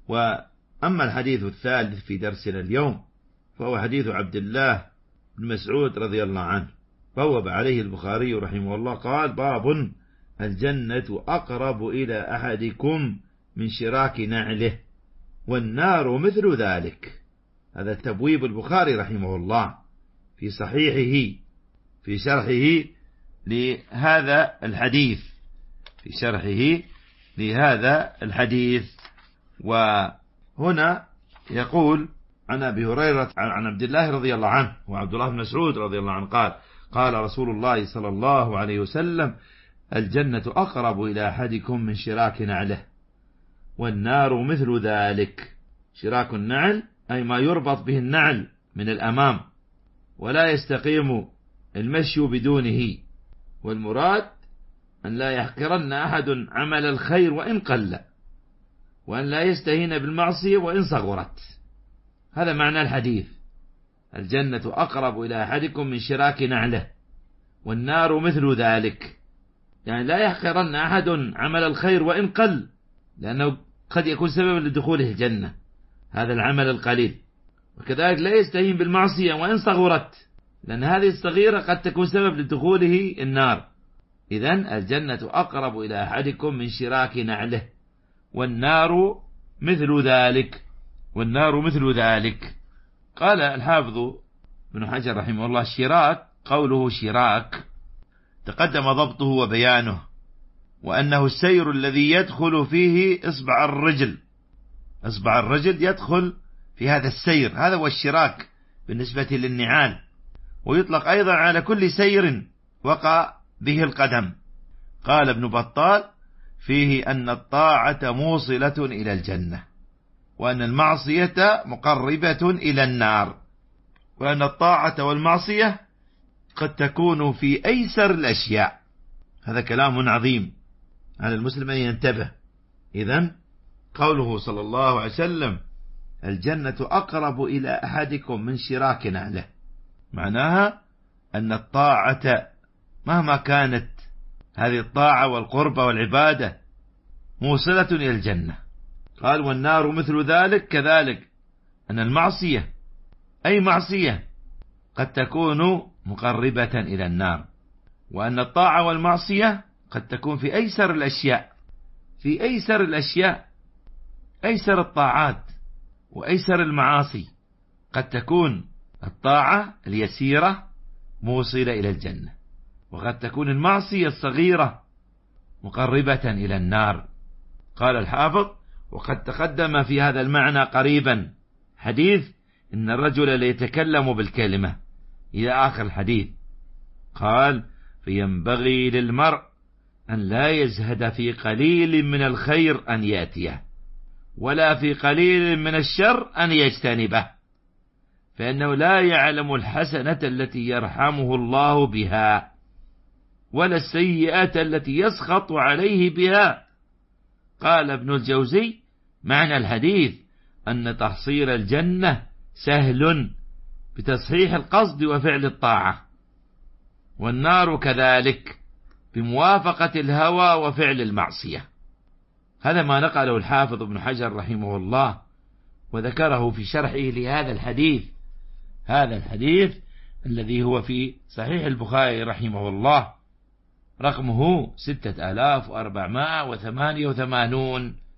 وأما الحديث الثالث في درسنا اليوم فهو حديث عبد الله بن مسعود رضي الله عنه، بوب عليه البخاري رحمه الله قال: باب الجنة أقرب إلى أحدكم من شراك نعله والنار مثل ذلك. هذا تبويب البخاري رحمه الله في صحيحه في شرحه لهذا الحديث وهنا يقول عن أبي هريرة عن عبد الله رضي الله عنه وعبد الله بن مسعود رضي الله عنه قال: قال رسول الله صلى الله عليه وسلم: الجنة أقرب إلى أحدكم من شراك نعله والنار مثل ذلك. شراك النعل أي ما يربط به النعل من الأمام ولا يستقيم المشي بدونه، والمراد أن لا يحقرن أحد عمل الخير وإن قل، وأن لا يستهين بالمعصية وإن صغرت. هذا معنى الحديث: الجنة أقرب إلى أحدكم من شراك نعله والنار مثل ذلك، يعني لا يحقرن أحد عمل الخير وإن قل، لأنه قد يكون سببا لدخوله الجنة هذا العمل القليل، وكذلك لا يستهين بالمعصية وإن صغرت، لأن هذه الصغيرة قد تكون سبب لدخوله النار. إذن الجنة أقرب إلى أحدكم من شراك نعله والنار مثل ذلك. قال الحافظ ابن حجر رحمه الله: الشراك قوله شراك تقدم ضبطه وبيانه، وأنه السير الذي يدخل فيه إصبع الرجل يدخل في هذا السير، هذا هو الشراك بالنسبة للنعال، ويطلق أيضا على كل سير وقع به القدم. قال ابن بطال: فيه أن الطاعة موصلة إلى الجنة، وأن المعصية مقربة إلى النار، وأن الطاعة والمعصية قد تكون في أيسر الأشياء. هذا كلام عظيم على المسلم أن ينتبه. إذن قوله صلى الله عليه وسلم: الجنة أقرب إلى أحدكم من شراك نعله، معناها أن الطاعة مهما كانت هذه الطاعة والقربة والعبادة موصلة إلى الجنة. قال: والنار مثل ذلك، كذلك أن المعصية أي معصية قد تكون مقربة إلى النار، وأن الطاعة والمعصية قد تكون في أيسر الأشياء، أيسر الطاعات وأيسر المعاصي، قد تكون الطاعة اليسيرة موصلة إلى الجنة، وقد تكون المعصية الصغيرة مقربة إلى النار. قال الحافظ: وقد تقدم في هذا المعنى قريبا حديث إن الرجل ليتكلم بالكلمة إلى آخر الحديث. قال: فينبغي للمرء أن لا يزهد في قليل من الخير أن يأتيه، ولا في قليل من الشر أن يجتنبه، فإنه لا يعلم الحسنة التي يرحمه الله بها، ولا السيئة التي يسخط عليه بها. قال ابن الجوزي: معنى الحديث أن تحصيل الجنة سهل بتصحيح القصد وفعل الطاعة، والنار كذلك بموافقة الهوى وفعل المعصية. هذا ما نقله الحافظ ابن حجر رحمه الله، وذكره في شرحه لهذا الحديث، هذا الحديث الذي هو في صحيح البخاري رحمه الله رقمه 6488.